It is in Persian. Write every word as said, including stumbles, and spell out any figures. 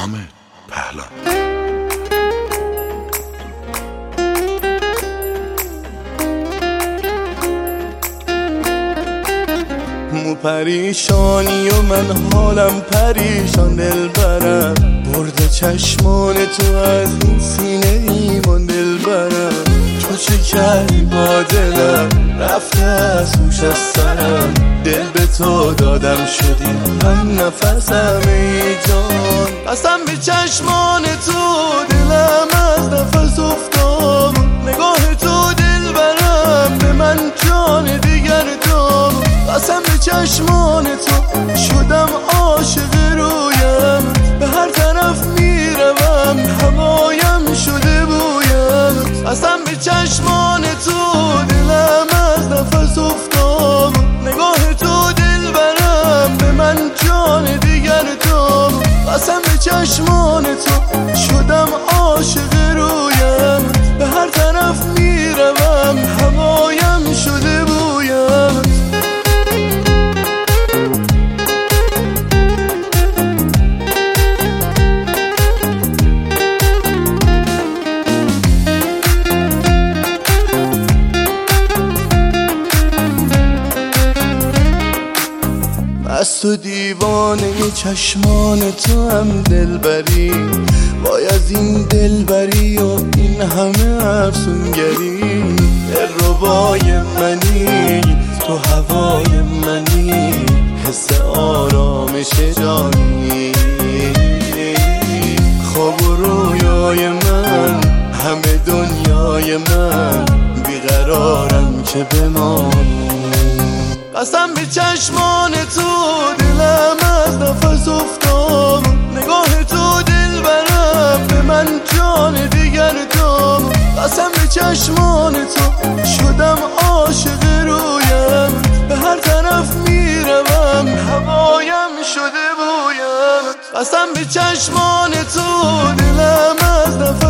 حامد پهلان. مو پریشانی و من حالم پریشان، دل برم برده چشمان تو از این سینه ایمان، دل برم تو چه کردی با دلم، رفته از هوش از سرم، دل به تو دادم شدی هم نفسم ای جان. قسم به چشمان تو دلم از نفس افتاد، نگاه تو دل برم به من جان دیگر داد. قسم به چشمان تو شدم عاشق رویم، به هر طرف میروم هوایم شده بویم. قسم به چشمان تو دلم از نفس افتاد، نگاه تو دل برم به من جان دیگر داد. قسم به چشمان تو شدم عاشق رویم، به هر طرف میروم هوایم شده بویم. از تو دیوانه چشمان تو هم دلبری، وای از این دلبری و این همه افسونگری. دلربای منی تو هوای منی، حس آرامش جانی. خواب و رویای من همه دنیای من، بیقرارم که بمانی. قسم به چشمان تو دلم از نفس افتاد، نگاه تو دل برم به من جان دیگر داد. قسم به چشمان تو شدم عاشق رویم، به هر طرف میروم هوایم شده بویم. قسم به چشمان تو دلم از نفس